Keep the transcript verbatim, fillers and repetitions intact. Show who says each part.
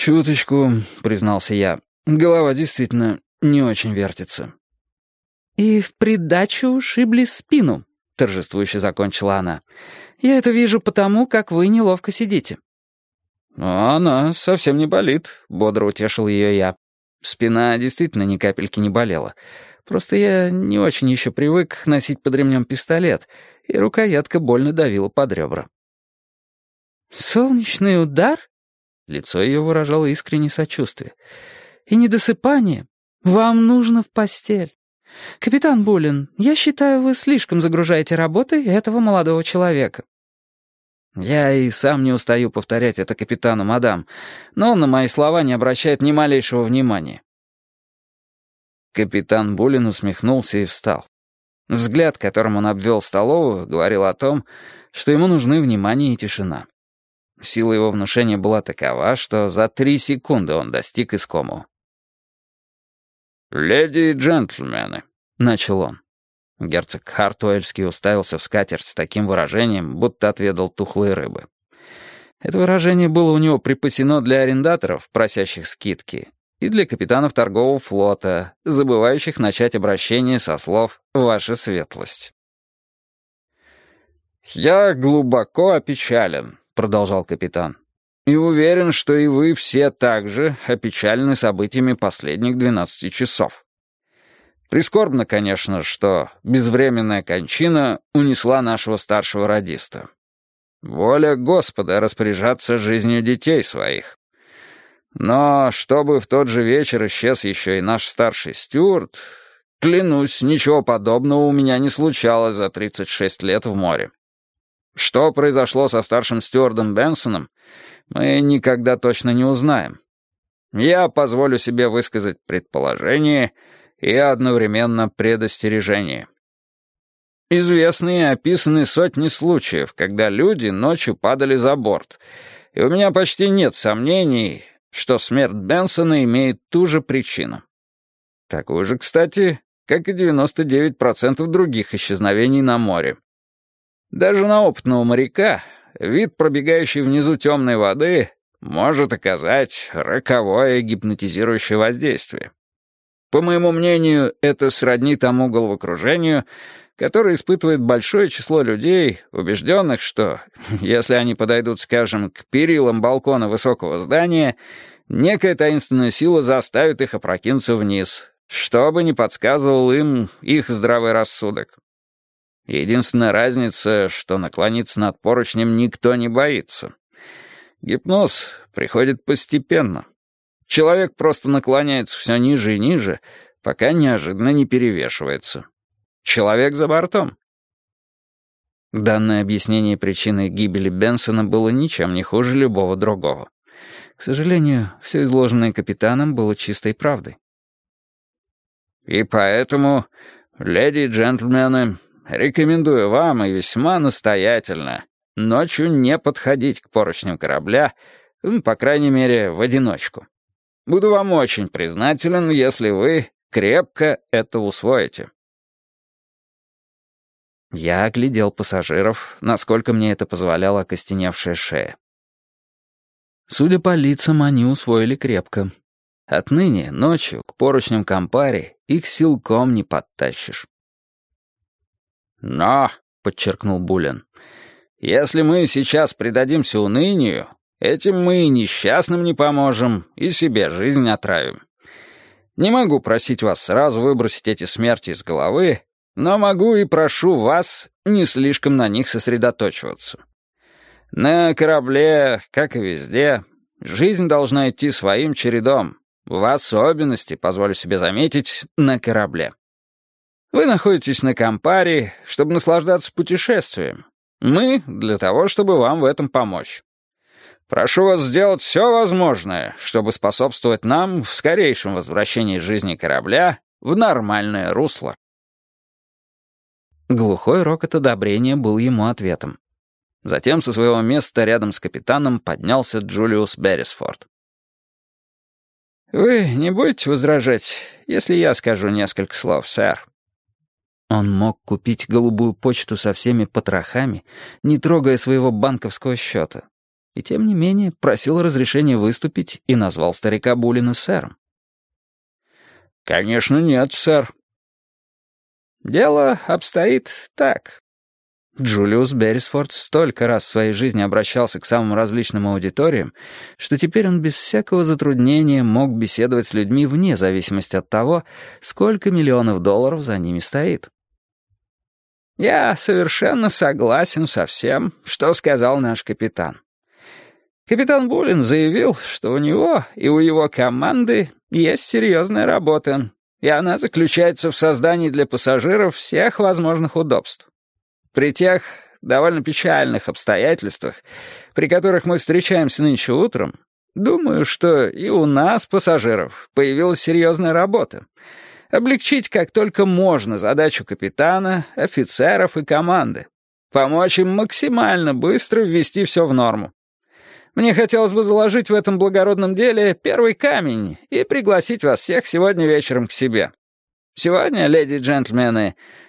Speaker 1: «Чуточку», — признался я. «Голова действительно не очень вертится».
Speaker 2: «И в придачу шибли спину», — торжествующе закончила она. «Я это вижу потому, как вы неловко сидите».
Speaker 1: «Но она совсем не болит», — бодро утешил ее я. Спина действительно ни капельки не болела. Просто я не очень еще привык носить под ремнем пистолет, и рукоятка больно давила под ребра.
Speaker 2: «Солнечный удар?»
Speaker 1: Лицо ее выражало искреннее сочувствие.
Speaker 2: «И недосыпание? Вам нужно в постель. Капитан Буллин, я считаю, вы слишком загружаете работой этого молодого человека».
Speaker 1: Я и сам не устаю повторять это капитану, мадам, но он на мои слова не обращает ни малейшего внимания. Капитан Буллин усмехнулся и встал. Взгляд, которым он обвел столовую, говорил о том, что ему нужны внимание и тишина. Сила его внушения была такова, что за три секунды он достиг искомого. «Леди и джентльмены», — начал он. Герцог Хартуэльский уставился в скатерть с таким выражением, будто отведал тухлой рыбы. Это выражение было у него припасено для арендаторов, просящих скидки, и для капитанов торгового флота, забывающих начать обращение со слов «Ваша светлость». «Я глубоко опечален», — продолжал капитан, «и уверен, что и вы все также опечалены событиями последних двенадцати часов. Прискорбно, конечно, что безвременная кончина унесла нашего старшего радиста. Воля Господа распоряжаться жизнью детей своих. Но чтобы в тот же вечер исчез еще и наш старший стюард, клянусь, ничего подобного у меня не случалось за тридцать шесть лет в море. Что произошло со старшим стюардом Бенсоном, мы никогда точно не узнаем. Я позволю себе высказать предположение и одновременно предостережение. Известны и описаны сотни случаев, когда люди ночью падали за борт, и у меня почти нет сомнений, что смерть Бенсона имеет ту же причину. Такую же, кстати, как и девяносто девять процентов других исчезновений на море. Даже на опытного моряка вид пробегающей внизу темной воды может оказать роковое гипнотизирующее воздействие. По моему мнению, это сродни тому головокружению, которое испытывает большое число людей, убежденных, что, если они подойдут, скажем, к перилам балкона высокого здания, некая таинственная сила заставит их опрокинуться вниз, что бы ни подсказывал им их здравый рассудок. Единственная разница, что наклониться над поручнем никто не боится. Гипноз приходит постепенно. Человек просто наклоняется все ниже и ниже, пока неожиданно не перевешивается. Человек за бортом. Данное объяснение причины гибели Бенсона было ничем не хуже любого другого. К сожалению, все изложенное капитаном было чистой правдой. И поэтому, леди и джентльмены, рекомендую вам и весьма настоятельно ночью не подходить к поручням корабля, по крайней мере, в одиночку. Буду вам очень признателен, если вы крепко это усвоите. Я оглядел пассажиров, насколько мне это позволяла окостеневшая шея. Судя по лицам, они усвоили крепко. Отныне ночью к поручням Кампари их силком не подтащишь. «Но», — подчеркнул Буллин, — «если мы сейчас предадимся унынию, этим мы и несчастным не поможем, и себе жизнь отравим. Не могу просить вас сразу выбросить эти смерти из головы, но могу и прошу вас не слишком на них сосредоточиваться. На корабле, как и везде, жизнь должна идти своим чередом, в особенности, позволю себе заметить, на корабле. Вы находитесь на Кампари, чтобы наслаждаться путешествием. Мы — для того, чтобы вам в этом помочь. Прошу вас сделать все возможное, чтобы способствовать нам в скорейшем возвращении жизни корабля в нормальное русло». Глухой рокот одобрения был ему ответом. Затем со своего места рядом с капитаном поднялся Джулиус Беррисфорд. «Вы не будете возражать, если я скажу несколько слов, сэр?» Он мог купить голубую почту со всеми потрохами, не трогая своего банковского счета.
Speaker 2: и тем не менее просил разрешения выступить и назвал старика Буллина сэром.
Speaker 1: «Конечно нет, сэр».
Speaker 2: «Дело обстоит так». Джулиус Беррисфорд столько раз в своей жизни обращался к самым различным аудиториям, что теперь он без всякого затруднения мог беседовать с людьми вне зависимости от того, сколько миллионов долларов за ними стоит. «Я совершенно согласен со всем, что сказал наш капитан. Капитан Буллин заявил, что у него и у его команды есть серьезная работа, и она заключается в создании для пассажиров всех возможных удобств. При тех довольно печальных обстоятельствах, при которых мы встречаемся нынче утром, думаю, что и у нас, пассажиров, появилась серьезная работа. Облегчить как только можно задачу капитана, офицеров и команды. Помочь им максимально быстро ввести все в норму. Мне хотелось бы заложить в этом благородном деле первый камень и пригласить вас всех сегодня вечером к себе. Сегодня, леди и джентльмены,